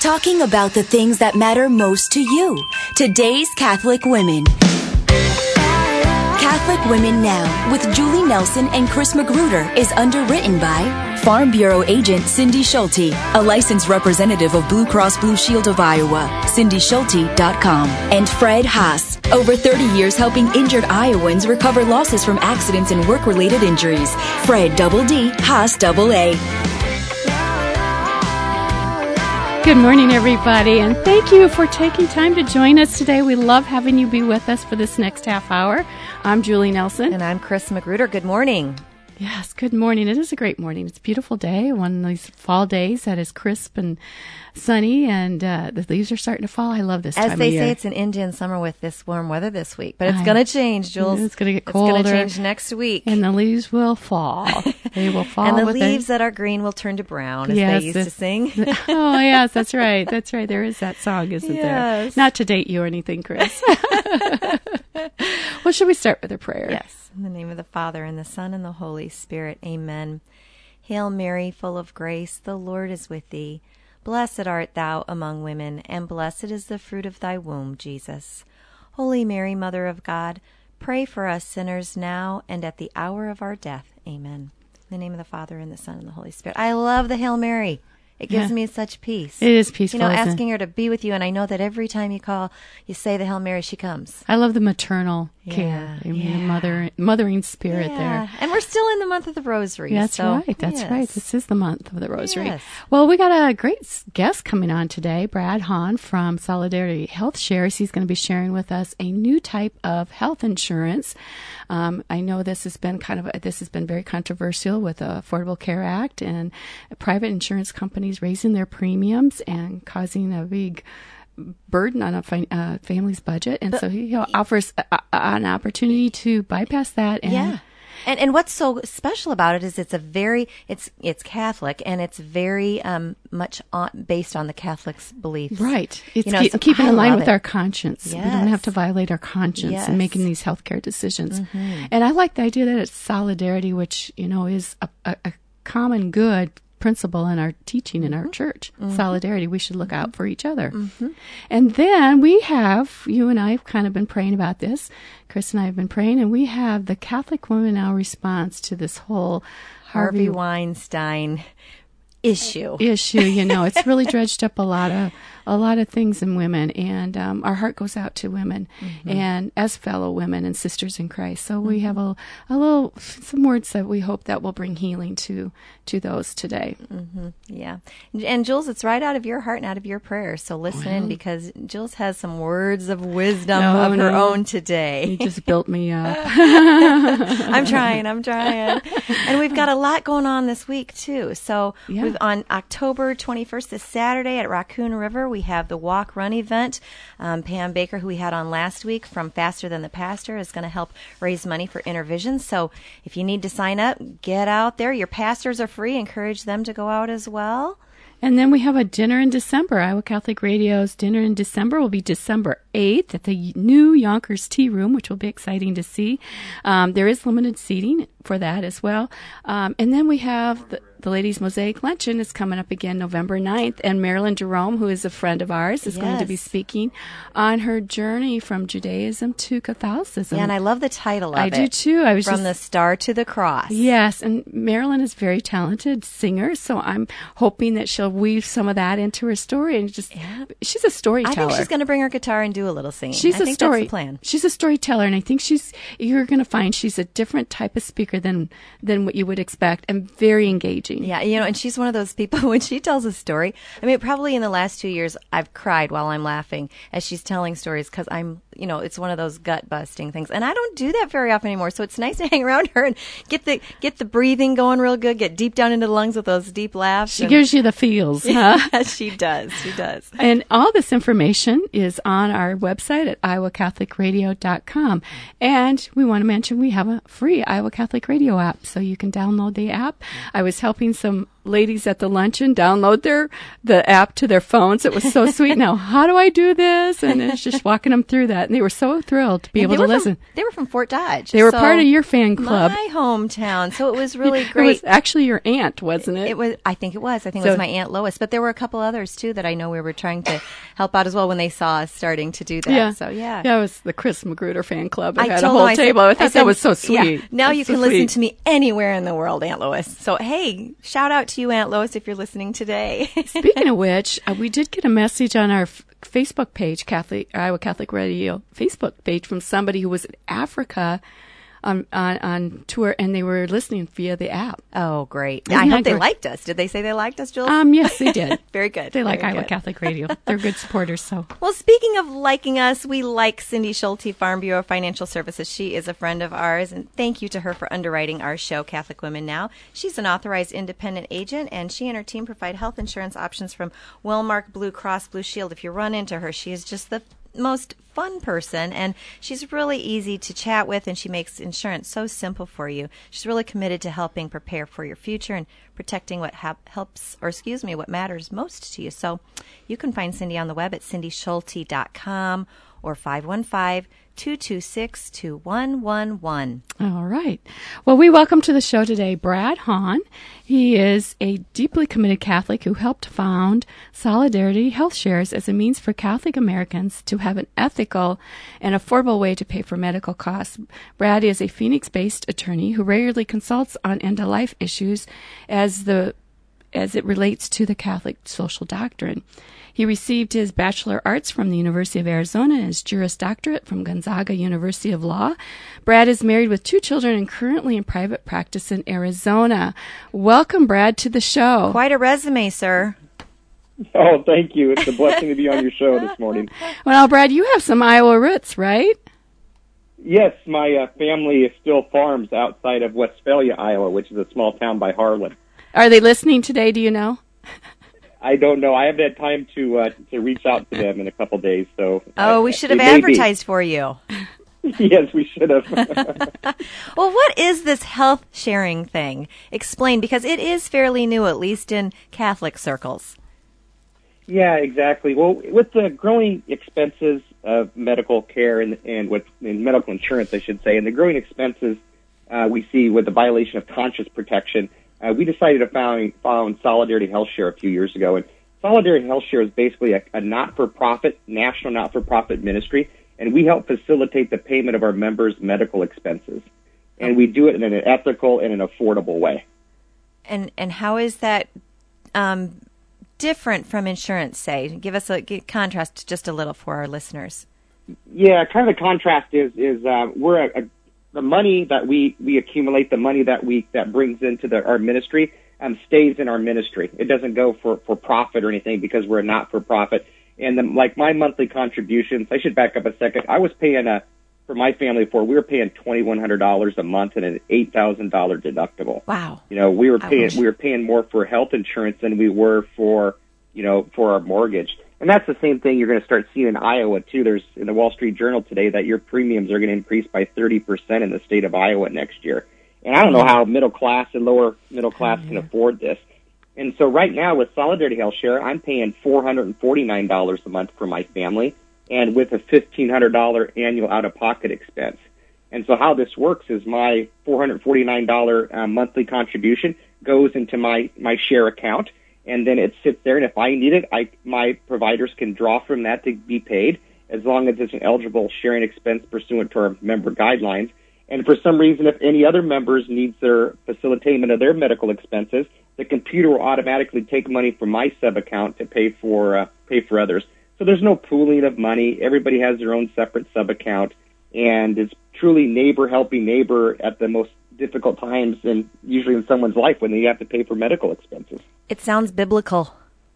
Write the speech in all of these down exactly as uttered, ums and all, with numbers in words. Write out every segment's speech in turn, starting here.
talking about the things that matter most to you. Today's Catholic Women. Catholic Women Now with Julie Nelson and Chris Magruder is underwritten by Farm Bureau agent Cindy Schulte, a licensed representative of Blue Cross Blue Shield of Iowa, cindy schulte dot com, and Fred Haas, over thirty years helping injured Iowans recover losses from accidents and work-related injuries. Fred Double D, Haas Double A. Good morning, everybody, and thank you for taking time to join us today. We love having you be with us for this next half hour. I'm Julie Nelson. And I'm Chris Magruder. Good morning. Yes, good morning. It is a great morning. It's a beautiful day, one of these fall days that is crisp and sunny, and uh, the leaves are starting to fall. I love this As time of they year. say, it's an Indian summer with this warm weather this week, but it's going to change, Jules. It's going to get colder. It's going to change next week. And the leaves will fall. They will fall. And the with leaves it. that are green will turn to brown, as yes, they used the, to sing. Oh, yes, that's right. That's right. There is that song, isn't yes. there? Not to date you or anything, Chris. Well, should we start with a prayer? Yes. In the name of the Father, and the Son, and the Holy Spirit. Amen. Hail Mary, full of grace, the Lord is with thee. Blessed art thou among women, and blessed is the fruit of thy womb, Jesus. Holy Mary, Mother of God, pray for us sinners now and at the hour of our death. Amen. In the name of the Father, and the Son, and the Holy Spirit. I love the Hail Mary. It gives yeah. me such peace. It is peaceful. You know, isn't asking it? her to be with you, and I know that every time you call, you say the Hail Mary, she comes. I love the maternal Yeah, care. I mean, yeah. the mother, mothering spirit Yeah. there. And we're still in the month of the Rosary. That's so, right. That's yes. right. This is the month of the Rosary. Yes. Well, we got a great s- guest coming on today, Brad Hahn from Solidarity Health Shares. He's going to be sharing with us a new type of health insurance. Um, I know this has been kind of a, this has been very controversial with the Affordable Care Act and private insurance companies raising their premiums and causing a big burden on a fi- uh, family's budget. And But, so he offers a, a, an opportunity to bypass that. And Yeah. And and what's so special about it is it's a very it's it's Catholic, and it's very um much on, based on the Catholic's beliefs. Right. It's You know, keep, so keeping I in line love with it. our conscience. We don't Yes. have to violate our conscience Yes. in making these healthcare decisions. Mhm. And I like the idea that it's solidarity, which, you know, is a, a, a common good principle in our teaching in our church. Mhm. Solidarity. We should look out for each other. Mhm. And then we have, you and I have kind of been praying about this. Chris and I have been praying, and we have the Catholic Women Now response to this whole Harvey Harvey Weinstein issue. issue. You know, it's really dredged up a lot of a lot of things in women, and um, our heart goes out to women, Mm-hmm. and as fellow women and sisters in Christ. So we have a a little some words that we hope that will bring healing to to those today. Mm-hmm. Yeah. And Jules, it's right out of your heart and out of your prayers. So listen in, because Jules has some words of wisdom No, of her no. own today. You just built me up. I'm trying, I'm trying. And we've got a lot going on this week, too. So Yeah. we've on October twenty-first, this Saturday at Raccoon River, we have the Walk Run event. Um, Pam Baker, who we had on last week from Faster Than the Pastor, is going to help raise money for Intervision. So if you need to sign up, get out there. Your pastors are free. Encourage them to go out as well. And then we have a dinner in December. Iowa Catholic Radio's dinner in December will be December eighth at the new Yonkers Tea Room, which will be exciting to see. Um, there is limited seating for that as well. Um, and then we have the, the Ladies' Mosaic Luncheon is coming up again November ninth. And Marilyn Jerome, who is a friend of ours, is going to be Yes. speaking on her journey from Judaism to Catholicism. Yeah, and I love the title of I it. do too. I was From just the Star to the Cross. Yes, and Marilyn is a very talented singer, so I'm hoping that she'll weave some of that into her story and just Yeah. she's a storyteller. I think she's going to bring her guitar and do a little singing. She's I a think story that's the plan. She's a storyteller, and I think she's you're going to find she's a different type of speaker than than what you would expect, and very engaging. Yeah, you know, and she's one of those people, when she tells a story, I mean, probably in the last two years, I've cried while I'm laughing as she's telling stories, because I'm, you know, it's one of those gut-busting things. And I don't do that very often anymore, so it's nice to hang around her and get the get the breathing going real good, get deep down into the lungs with those deep laughs. She and, gives you the feels, huh? yeah, she does, she does. And all this information is on our website at iowa catholic radio dot com. And we want to mention we have a free Iowa Catholic Radio app, so you can download the app. I was helping some ladies at the luncheon download their the app to their phones. It was so sweet. Now, how do I do this? And it's just walking them through that. that, and they were so thrilled to be And able they to were listen. From, they were from Fort Dodge. They were so part of your fan club. My hometown. So it was really It great. was actually your aunt, wasn't it? It was. I think it was. I think So- it was my Aunt Lois. But there were a couple others too that I know we were trying to help out as well when they saw us starting to do that. Yeah. So yeah. Yeah, it was the Chris Magruder fan club. They I had a told whole them, I said- table. I thought I said, that was so sweet. Yeah, now That's you so can listen sweet. to me anywhere in the world, Aunt Lois. So hey, shout out to you, Aunt Lois, if you're listening today. Speaking of which, uh, we did get a message on our f- Facebook page, Catholic Iowa Catholic Radio Facebook page, from somebody who was in Africa on, on on tour, and they were listening via the app. Oh, great. Isn't I hope that they great? liked us. Did they say they liked us, Jules? Um, yes, they did. Very good. They like Very Iowa good. Catholic Radio. They're good supporters. So Well, speaking of liking us, we like Cindy Schulte, Farm Bureau Financial Services. She is a friend of ours, and thank you to her for underwriting our show, Catholic Women Now. She's an authorized independent agent, and she and her team provide health insurance options from Wellmark Blue Cross Blue Shield. If you run into her, she is just the most fun person, and she's really easy to chat with, and she makes insurance so simple for you. She's really committed to helping prepare for your future and protecting what hap- helps, or excuse me, what matters most to you. So you can find Cindy on the web at cindy schulte dot com or five one five, two two six, two one one one. all right. Well, we welcome to the show today Brad Hahn. He is a deeply committed Catholic who helped found Solidarity Health Shares as a means for Catholic Americans to have an ethical and affordable way to pay for medical costs. Brad is a Phoenix-based attorney who regularly consults on end-of-life issues as the as it relates to the Catholic social doctrine. He received his Bachelor of Arts from the University of Arizona and his Juris Doctorate from Gonzaga University of Law. Brad is married with two children and currently in private practice in Arizona. Welcome, Brad, to the show. Quite a resume, sir. Oh, thank you. It's a blessing to be on your show this morning. Well, Brad, you have some Iowa roots, right? Yes, my uh, family is still farms outside of Westphalia, Iowa, which is a small town by Harlan. Are they listening today? Do you know? I don't know. I haven't had time to uh, to reach out to them in a couple days. So Oh, uh, we should have it may be. advertised for you. Yes, we should have. Well, what is this health sharing thing? Explain, because it is fairly new, at least in Catholic circles. Yeah, exactly. Well, with the growing expenses of medical care and, and with and medical insurance, I should say, and the growing expenses uh, we see with the violation of conscious protection, uh, we decided to found, found Solidarity Health Share a few years ago. And Solidarity Health Share is basically a, a not-for-profit, national not-for-profit ministry, and we help facilitate the payment of our members' medical expenses. And we do it in an ethical and an affordable way. And and how is that um, different from insurance, say? Give us a give contrast just a little for our listeners. Yeah, kind of the contrast is is uh, we're a, a, the money that we, we accumulate, the money that we that brings into the, our ministry, um, stays in our ministry. It doesn't go for, for profit or anything because we're not for profit. And the, like my monthly contributions, I should back up a second. I was paying a for my family before we were paying twenty one hundred dollars a month and an eight thousand dollar deductible. Wow! You know, we were I paying wish. we were paying more for health insurance than we were for you know for our mortgage. And that's the same thing you're going to start seeing in Iowa, too. There's in the Wall Street Journal today that your premiums are going to increase by thirty percent in the state of Iowa next year. And I don't know how middle class and lower middle class can afford this. And so right now with Solidarity Health Share, I'm paying four hundred forty-nine dollars a month for my family and with a fifteen hundred dollars annual out-of-pocket expense. And so how this works is my four hundred forty-nine dollars uh, monthly contribution goes into my, my share account, and then it sits there, and if I need it, I, my providers can draw from that to be paid as long as it's an eligible sharing expense pursuant to our member guidelines. And for some reason, if any other members needs their facilitation of their medical expenses, the computer will automatically take money from my sub-account to pay for uh, pay for others. So there's no pooling of money. Everybody has their own separate sub-account, and it's truly neighbor helping neighbor at the most difficult times, and usually in someone's life when they have to pay for medical expenses. It sounds biblical.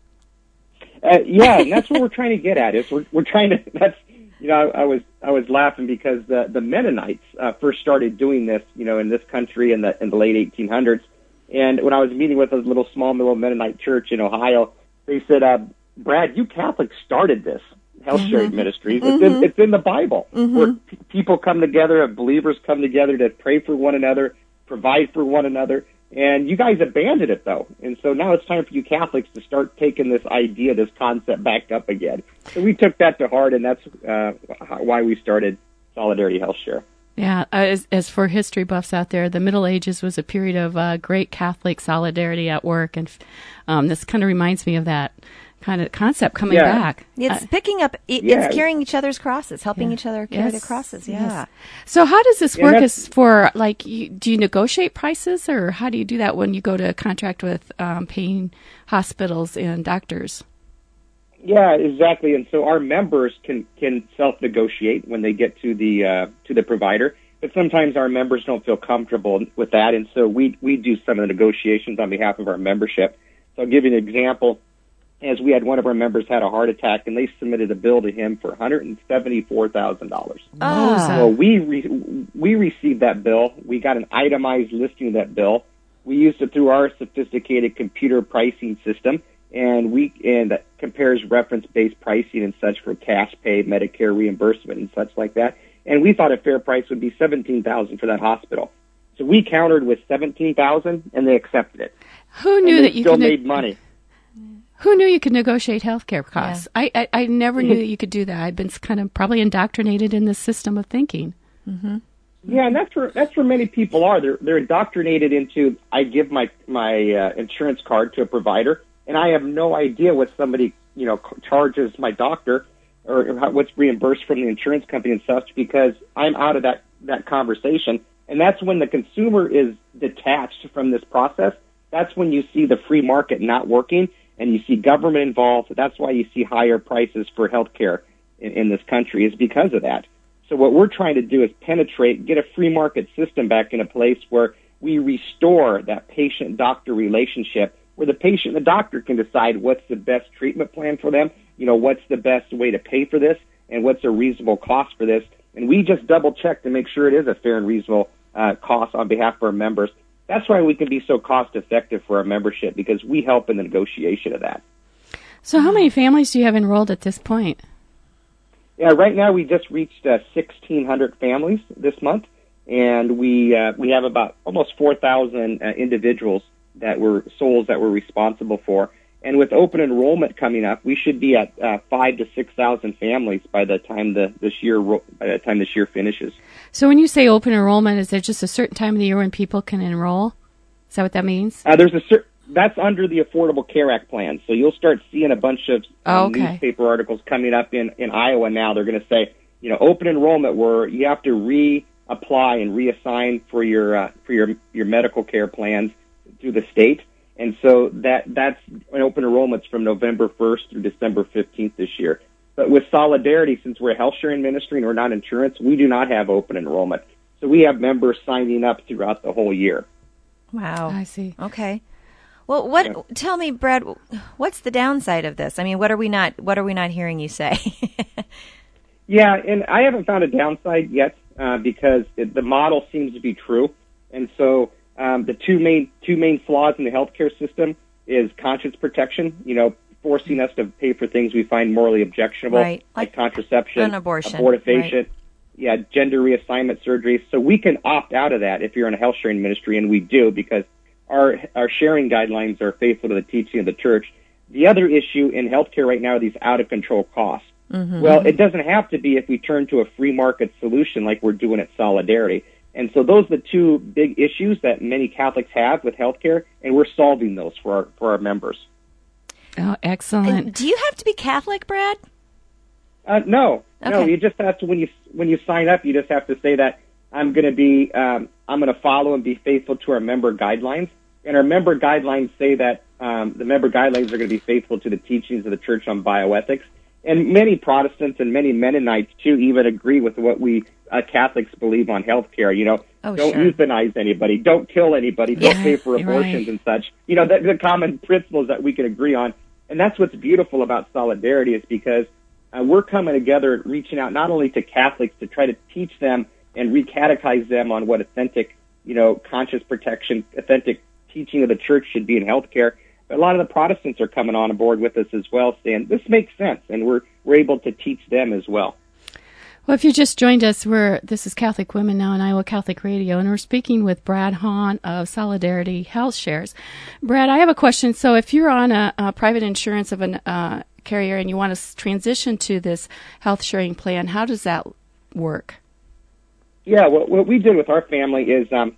Uh, yeah, and that's what we're trying to get at. Is we're we're trying to. That's you know I, I was I was laughing because the the Mennonites uh, first started doing this you know in this country in the in the late eighteen hundreds, and when I was meeting with a little small little Mennonite church in Ohio, they said, uh, "Brad, you Catholics started this health sharing ministries. It's in it's in the Bible Mm-hmm. where p- people come together, believers come together to pray for one another, provide for one another." And you guys abandoned it, though. And so now it's time for you Catholics to start taking this idea, this concept back up again. So we took that to heart, and that's uh, why we started Solidarity Health Share. Yeah, as, as for history buffs out there, the Middle Ages was a period of uh, great Catholic solidarity at work, and um, this kind of reminds me of that kind of concept coming yeah. back. It's uh, picking up, it, yeah. it's carrying each other's crosses, helping yeah. each other carry yes. the crosses, yeah. Yes. So how does this Yeah, work that's- as for, like, you, do you negotiate prices, or how do you do that when you go to contract with um, paying hospitals and doctors? Yeah, exactly. And so our members can, can self-negotiate when they get to the uh, to the provider, but sometimes our members don't feel comfortable with that, and so we, we do some of the negotiations on behalf of our membership. So I'll give you an example. As we had one of our members had a heart attack, and they submitted a bill to him for one hundred seventy-four thousand dollars. Ah. Well, we re- we received that bill. We got an itemized listing of that bill. We used it through our sophisticated computer pricing system, and we and that compares reference-based pricing and such for cash pay, Medicare reimbursement, and such like that. And we thought a fair price would be seventeen thousand dollars for that hospital. So we countered with seventeen thousand dollars, and they accepted it. Who knew and that they you still could made ne- money? Who knew you could negotiate healthcare costs? Yeah. I, I I never knew that you could do that. I've been kind of probably indoctrinated in this system of thinking. Mm-hmm. Yeah, and that's where that's where many people are. They're they're indoctrinated into, I give my my uh, insurance card to a provider, and I have no idea what somebody you know charges my doctor or how, what's reimbursed from the insurance company and such, because I'm out of that that conversation. And that's when the consumer is detached from this process. That's when you see the free market not working, and you see government involved. That's why you see higher prices for healthcare in, in this country, is because of that. So what we're trying to do is penetrate, get a free market system back in a place where we restore that patient-doctor relationship, where the patient and the doctor can decide what's the best treatment plan for them, you know, what's the best way to pay for this, and what's a reasonable cost for this. And we just double-check to make sure it is a fair and reasonable uh, cost on behalf of our members. That's why we can be so cost-effective for our membership, because we help in the negotiation of that. So how many families do you have enrolled at this point? Yeah, right now we just reached uh, sixteen hundred families this month, and we uh, we have about almost four thousand uh, individuals that were souls that we're responsible for. And with open enrollment coming up, we should be at uh, five to six thousand families by the time the this year by the time this year finishes. So when you say open enrollment, is there just a certain time of the year when people can enroll? Is that what that means? Uh, there's a cer- that's under the Affordable Care Act plan. So you'll start seeing a bunch of um, oh, okay. newspaper articles coming up in, in Iowa now. They're going to say, you know, open enrollment, where you have to reapply and reassign for your uh, for your your medical care plans through the state. And so that that's an open enrollments from November first through December fifteenth this year. But with Solidarity, since we're a health sharing ministry and we're not insurance, we do not have open enrollment. So we have members signing up throughout the whole year. Wow. I see. Okay. Well, what? Yeah. Tell me, Brad, what's the downside of this? I mean, what are we not? What are we not hearing you say? Yeah, and I haven't found a downside yet uh, because it, the model seems to be true. And so um, the two main two main flaws in the healthcare system is conscience protection. You know, forcing us to pay for things we find morally objectionable, Right. like, Like contraception, an abortion. abortifacient, Right. yeah, gender reassignment surgery. So we can opt out of that if you're in a health sharing ministry, and we do, because our our sharing guidelines are faithful to the teaching of the church. The other issue in healthcare right now are these out of control costs. Mm-hmm. Well, it doesn't have to be if we turn to a free market solution like we're doing at Solidarity. And so those are the two big issues that many Catholics have with healthcare, and we're solving those for our, for our members. Oh, excellent. And do you have to be Catholic, Brad? Uh, no, no, Okay. you just have to, when you when you sign up, you just have to say that I'm going to be, um, I'm going to follow and be faithful to our member guidelines. And our member guidelines say that um, the member guidelines are going to be faithful to the teachings of the Church on bioethics. And many Protestants and many Mennonites, too, even agree with what we uh, Catholics believe on health care. You know, Oh, don't sure. euthanize anybody, don't kill anybody, don't Yeah, pay for you're abortions right. and such. You know, the, the common principles that we can agree on. And that's what's beautiful about Solidarity, is because uh, we're coming together, reaching out not only to Catholics to try to teach them and recatechize them on what authentic, you know, conscious protection, authentic teaching of the church should be in healthcare. But a lot of the Protestants are coming on board with us as well, saying this makes sense, and we're we're able to teach them as well. Well, if you just joined us, we're this is Catholic Women Now on Iowa Catholic Radio, and we're speaking with Brad Hahn of Solidarity Health Shares. Brad, I have a question. So if you're on a, a private insurance of a uh, carrier and you want to transition to this health sharing plan, how does that work? Yeah, what, what we did with our family is um,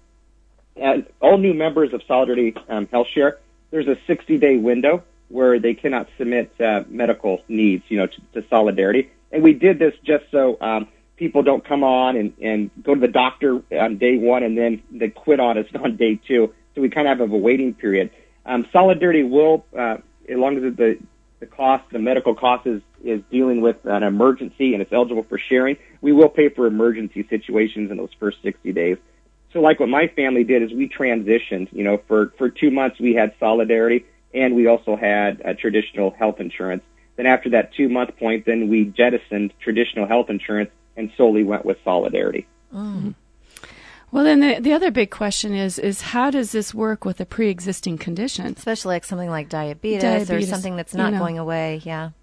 as all new members of Solidarity um, Health Share, there's a sixty-day window where they cannot submit uh, medical needs, you know, to, to Solidarity. And we did this just so um, people don't come on and, and go to the doctor on day one and then they quit on us on day two. So we kind of have a waiting period. Um, Solidarity will, uh, as long as the the cost, the medical cost is, is dealing with an emergency and it's eligible for sharing, we will pay for emergency situations in those first sixty days. So like what my family did is we transitioned, you know, for, for two months we had Solidarity and we also had uh, traditional health insurance. Then after that two-month point, then we jettisoned traditional health insurance and solely went with Solidarity. Mm. Well, then the, the other big question is, is how does this work with a pre-existing condition? Especially like something like diabetes, diabetes or something that's not you know. going away, yeah.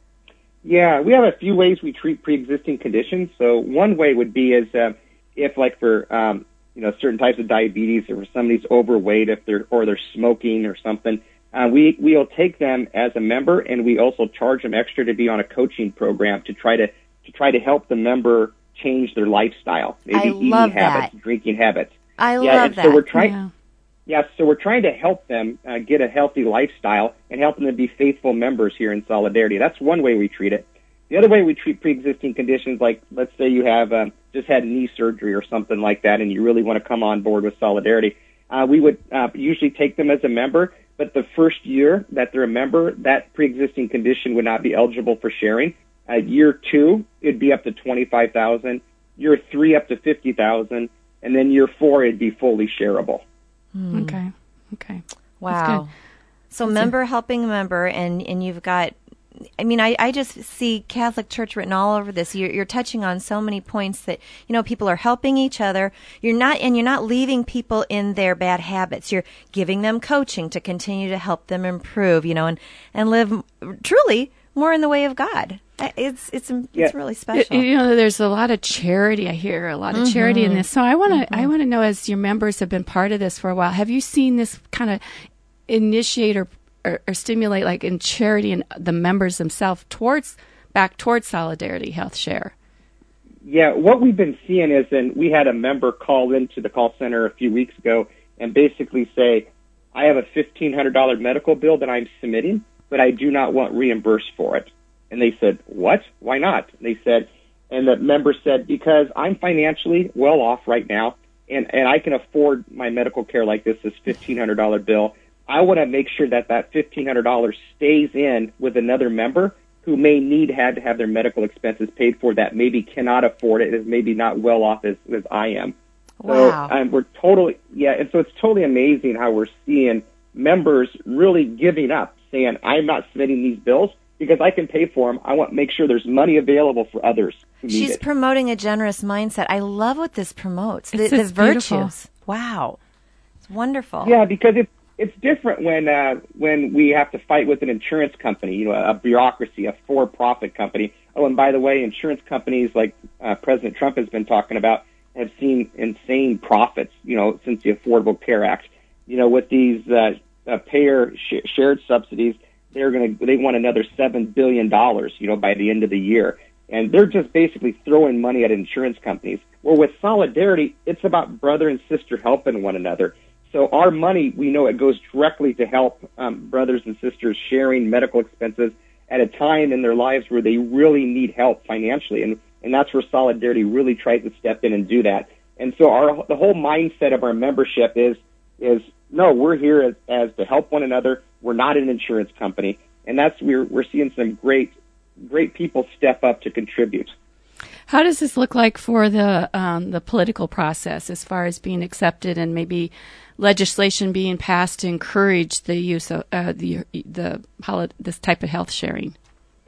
Yeah, we have a few ways we treat pre-existing conditions. So one way would be is uh, if like for, um, you know, certain types of diabetes or if somebody's overweight if they're or they're smoking or something, Uh, we, we'll take them as a member, and we also charge them extra to be on a coaching program to try to, to try to help the member change their lifestyle, maybe I eating love habits, that. drinking habits. I yeah, love and that. So we're trying, yeah. yeah, so we're trying to help them uh, get a healthy lifestyle and help them to be faithful members here in Solidarity. That's one way we treat it. The other way we treat pre-existing conditions, like let's say you have um, just had knee surgery or something like that, and you really want to come on board with Solidarity, uh, we would uh, usually take them as a member. But the first year that they're a member, that pre-existing condition would not be eligible for sharing. Uh, year two, it'd be up to twenty-five thousand dollars. Year three, up to fifty thousand dollars. And then year four, it'd be fully shareable. Mm. Okay. Okay. Wow. So That's member helping a member, and, and you've got, I mean, I, I just see Catholic Church written all over this. You're, you're touching on so many points that, you know, people are helping each other. You're not, and you're not leaving people in their bad habits. You're giving them coaching to continue to help them improve, you know, and, and live truly more in the way of God. It's it's it's yeah. really special. You know, there's a lot of charity. I hear a lot of Mm-hmm. charity in this. So I want to Mm-hmm. I want to know, as your members have been part of this for a while, have you seen this kind of initiate or Or, or stimulate, like in charity and the members themselves towards back towards Solidarity Health Share? Yeah, what we've been seeing is, and we had a member call into the call center a few weeks ago and basically say, I have a fifteen hundred dollars medical bill that I'm submitting, but I do not want reimbursed for it. And they said, what? Why not? They said, and the member said, because I'm financially well off right now, and, and I can afford my medical care like this, this fifteen hundred dollars bill. I want to make sure that that fifteen hundred dollars stays in with another member who may need had to have their medical expenses paid for, that maybe cannot afford it, is maybe not well off as, as I am. Wow. So um, we're totally, yeah, and so it's totally amazing how we're seeing members really giving up, saying, I'm not submitting these bills because I can pay for them. I want to make sure there's money available for others who need She's it. promoting a generous mindset. I love what this promotes, the, It's- the it's beautiful. virtues. Wow. It's wonderful. Yeah, because it's it's different when uh, when we have to fight with an insurance company, you know, a bureaucracy, a for-profit company. Oh, and by the way, insurance companies like uh, President Trump has been talking about have seen insane profits, you know, since the Affordable Care Act. You know, with these uh, uh, payer sh- shared subsidies, they're going to they want another seven billion dollars, you know, by the end of the year, and they're just basically throwing money at insurance companies. Where with Solidarity, it's about brother and sister helping one another. So our money, we know it goes directly to help um, brothers and sisters sharing medical expenses at a time in their lives where they really need help financially. And, and that's where Solidarity really tries to step in and do that. And so our the whole mindset of our membership is, is no, we're here as, as to help one another. We're not an insurance company. And that's we're we're seeing some great, great people step up to contribute. How does this look like for the um, the political process, as far as being accepted and maybe legislation being passed to encourage the use of uh, the the this type of health sharing?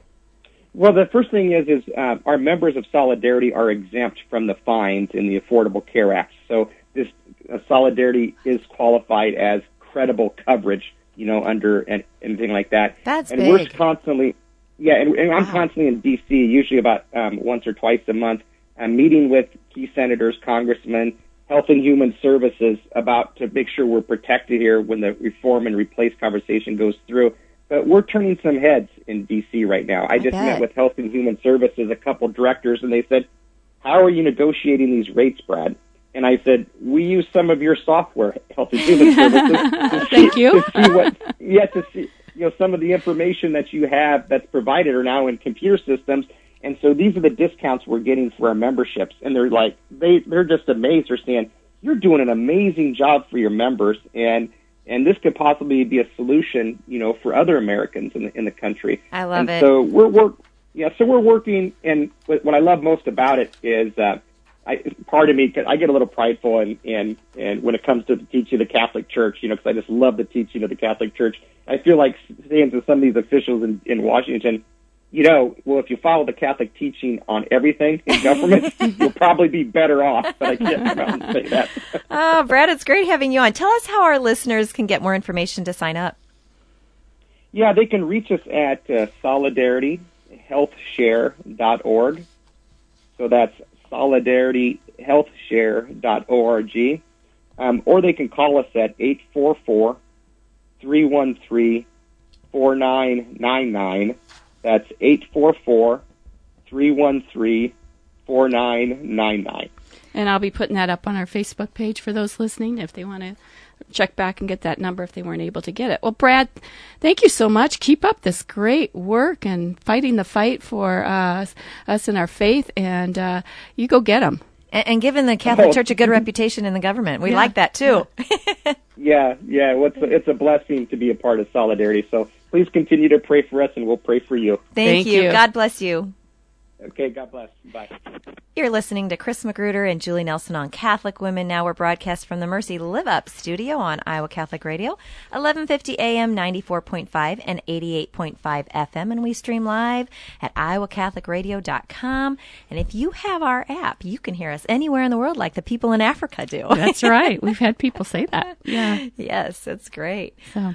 Well, the first thing is is uh, our members of Solidarity are exempt from the fines in the Affordable Care Act. So this uh, Solidarity is qualified as credible coverage, you know, under and anything like that. That's and big. we're constantly. Yeah, and, and I'm Wow. constantly in D C, usually about um, once or twice a month, uh, meeting with key senators, congressmen, Health and Human Services about to make sure we're protected here when the reform and replace conversation goes through. But we're turning some heads in D C right now. I, I just bet. met with Health and Human Services, a couple directors, and they said, how are you negotiating these rates, Brad? And I said, we use some of your software, Health and Human Services. to Thank see, you. To see what, yeah, to see, you know, some of the information that you have that's provided are now in computer systems. And so these are the discounts we're getting for our memberships. And they're like, they, they're just amazed. They're saying, you're doing an amazing job for your members. And, and this could possibly be a solution, you know, for other Americans in the, in the country. I love and it. So we're, we're, yeah, so we're working. And what, what I love most about it is, uh, I, part of me, cause I get a little prideful, and and and when it comes to the teaching of the Catholic Church, you know, because I just love the teaching of the Catholic Church. I feel like saying to some of these officials in, in Washington, you know, well, if you follow the Catholic teaching on everything in government, you'll probably be better off. But I can't come out and say that. Oh, Brad, it's great having you on. Tell us how our listeners can get more information to sign up. Yeah, they can reach us at uh, solidarity health share dot org. So that's solidarity health share dot org, um, or they can call us at eight four four, three one three, four nine nine nine. That's eight four four, three one three, four nine nine nine. And I'll be putting that up on our Facebook page for those listening if they want to check back and get that number if they weren't able to get it. Well, Brad, thank you so much. Keep up this great work and fighting the fight for uh, us and our faith, and uh, you go get them. And, and giving the Catholic Oh. Church a good reputation in the government. We Yeah. like that, too. Yeah, yeah, well, it's, a, it's a blessing to be a part of Solidarity. So please continue to pray for us, and we'll pray for you. Thank, Thank you. you. God bless you. Okay, God bless. Bye. You're listening to Chris Magruder and Julie Nelson on Catholic Women. Now we're broadcast from the Mercy Live Up studio on Iowa Catholic Radio, eleven fifty A M, ninety-four point five and eighty-eight point five F M. And we stream live at iowa catholic radio dot com. And if you have our app, you can hear us anywhere in the world like the people in Africa do. That's right. We've had people say that. Yeah. Yes, it's great. So,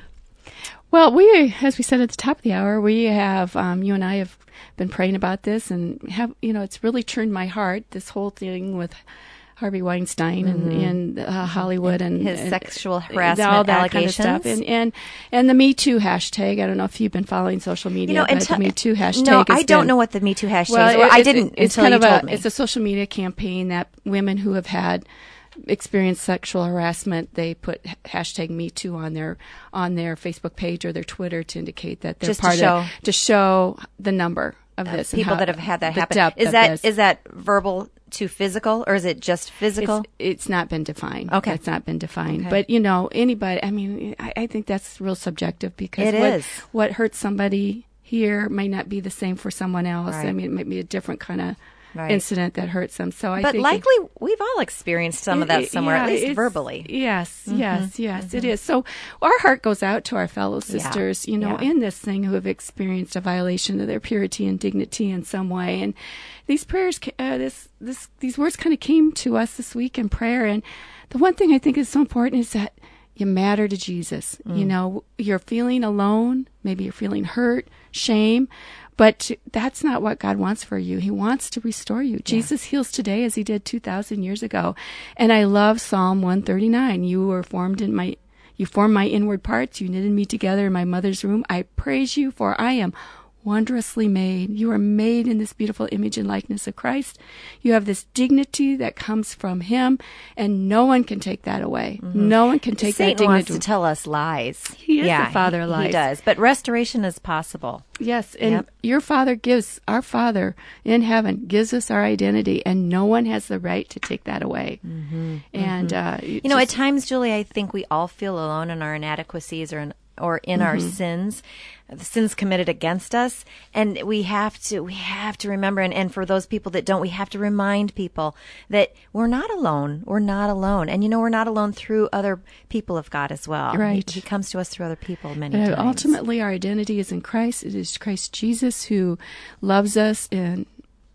well, we, as we said at the top of the hour, we have, um, you and I have been praying about this, and have, you know, it's really turned my heart, this whole thing with Harvey Weinstein and, Mm-hmm. and uh, Hollywood and His and, sexual and harassment all that allegations. kind of stuff, and, and and the Me Too hashtag. I don't know if you've been following social media, You know, and but tell- the Me Too hashtag. No, has I don't been- know what the Me Too hashtag Well, is. Or it- I it- didn't it's until kind you of a, told me. It's a social media campaign that women who have had experienced sexual harassment, they put hashtag Me Too on their on their Facebook page or their Twitter to indicate that they're Just to part show- of to show the number of Uh, this and people how- that have had that the happen. depth Is of that this. is that verbal to physical, or is it just physical? It's, it's not been defined. Okay. It's not been defined. Okay. But, you know, anybody, I mean, I, I think that's real subjective because It what, is. what hurts somebody here may not be the same for someone else. Right. I mean, it might be a different kind of Right. incident that hurts them. So I but think likely we've all experienced some of that it- somewhere, yeah, at least it's- verbally. Yes, yes, yes, it is. So our heart goes out to our fellow sisters, you know, yeah. in this thing who have experienced a violation of their purity and dignity in some way. And these prayers, ca- uh, this, this, these words kind of came to us this week in prayer. And the one thing I think is so important is that you matter to Jesus. Mm. You know, you're feeling alone. Maybe you're feeling hurt, shame. But that's not what God wants for you. He wants to restore you. Jesus heals today as he did two thousand years ago. And I love Psalm one thirty-nine. You were formed in my, you formed my inward parts. You knitted me together in my mother's womb. I praise you, for I am wondrously made. You are made in this beautiful image and likeness of Christ. You have this dignity that comes from him, and no one can take that away. No one can take Satan that wants dignity. to tell us lies. He is the yeah, father he, of lies. He does. But restoration is possible. Yes, and Yep. your Father gives, our Father in heaven gives us our identity, and no one has the right to take that away. Mm-hmm, and, mm-hmm. Uh, You know, at times, Julie, I think we all feel alone in our inadequacies or in, or in Mm-hmm. our sins, the sins committed against us, and we have to we have to remember. And, and for those people that don't, we have to remind people that we're not alone. We're not alone, and you know, we're not alone through other people of God as well. Right. He, he comes to us through other people many Uh, times. ultimately, our identity is in Christ. It is Christ Jesus who loves us and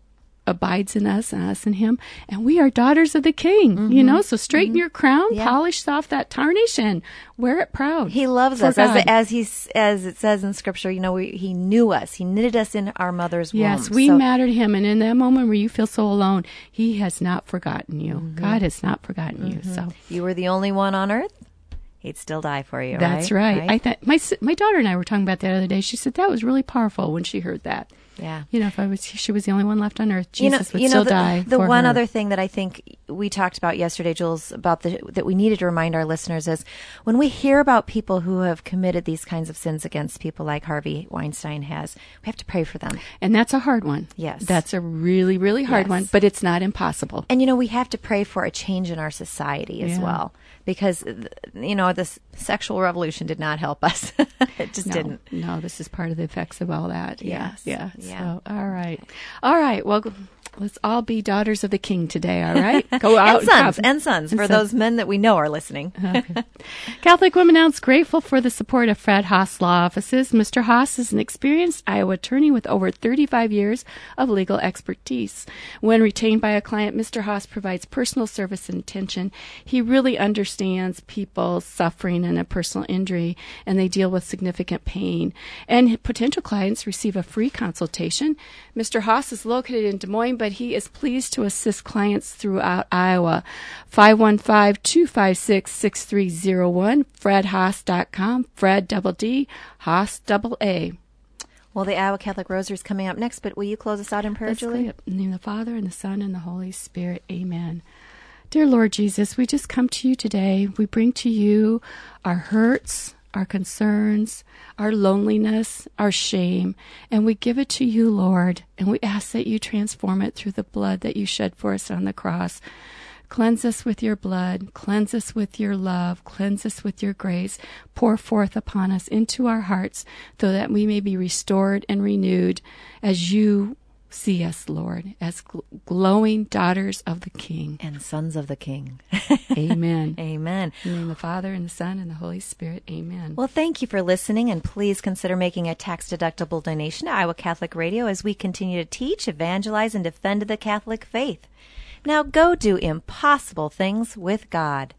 abides in us and us in him. And we are daughters of the King, mm-hmm. you know, so straighten mm-hmm. your crown, yeah. polish off that tarnish, and wear it proud. He loves us. As, as, he's, as it says in Scripture, you know, we, he knew us. He knitted us in our mother's womb. Yes, we so. matter to him. And in that moment where you feel so alone, he has not forgotten you. Mm-hmm. God has not forgotten mm-hmm. you. So you were the only one on earth. He'd still die for you, That's right? right. right? I thought my my daughter and I were talking about that the other day. She said that was really powerful when she heard that. Yeah. You know, if I was, she was the only one left on earth, Jesus you know, would you know, still the, die. The for one her. other thing that I think we talked about yesterday, Jules, about the that we needed to remind our listeners is when we hear about people who have committed these kinds of sins against people like Harvey Weinstein has, we have to pray for them. And that's a hard one. Yes. That's a really, really hard yes. one, but it's not impossible. And, you know, we have to pray for a change in our society as yeah. well. Because, you know, this sexual revolution did not help us. It just no, didn't. No, this is part of the effects of all that. Yes. Yeah. Yeah. So, all right. All right. Well, let's all be daughters of the King today, all right? Go out. and sons. And, and sons, and for sons. those men that we know are listening. Okay. Catholic Women Now is grateful for the support of Fred Haas Law Offices. Mister Haas is an experienced Iowa attorney with over thirty-five years of legal expertise. When retained by a client, Mister Haas provides personal service and attention. He really understands people suffering in a personal injury, and they deal with significant pain. And potential clients receive a free consultation. Mister Haas is located in Des Moines, but he is pleased to assist clients throughout Iowa. five one five, two five six, six three zero one, fred haas dot com, Fred double D, Haas double A. Well, the Iowa Catholic Rosary is coming up next, but will you close us out in prayer, Let's Julie? In the name of the Father, and the Son, and the Holy Spirit. Amen. Dear Lord Jesus, we just come to you today. We bring to you our hurts, our concerns, our loneliness, our shame, and we give it to you, Lord, and we ask that you transform it through the blood that you shed for us on the cross. Cleanse us with your blood, cleanse us with your love, cleanse us with your grace, pour forth upon us into our hearts so that we may be restored and renewed as you see us, Lord, as gl- glowing daughters of the King. And sons of the King. Amen. Amen. In the name of the Father, and the Son, and the Holy Spirit. Amen. Well, thank you for listening, and please consider making a tax-deductible donation to Iowa Catholic Radio as we continue to teach, evangelize, and defend the Catholic faith. Now go do impossible things with God.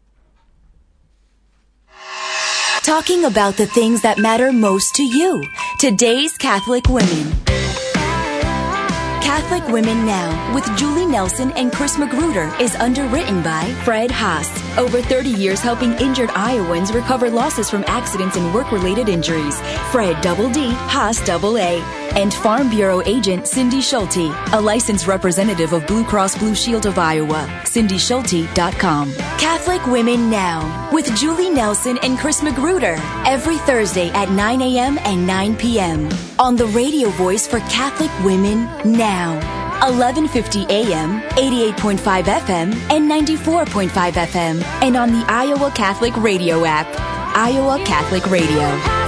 Talking about the things that matter most to you. Today's Catholic Women. Catholic Women Now with Julie Nelson and Chris Magruder is underwritten by Fred Haas. Over thirty years helping injured Iowans recover losses from accidents and work-related injuries. Fred double D, Haas double A. And Farm Bureau agent Cindy Schulte, a licensed representative of Blue Cross Blue Shield of Iowa. cindy schulte dot com. Catholic Women Now with Julie Nelson and Chris Magruder every Thursday at nine a.m. and nine p.m. on the radio voice for Catholic Women Now. eleven fifty a.m., eighty-eight point five F M, and ninety-four point five F M, and on the Iowa Catholic Radio app. Iowa Catholic Radio.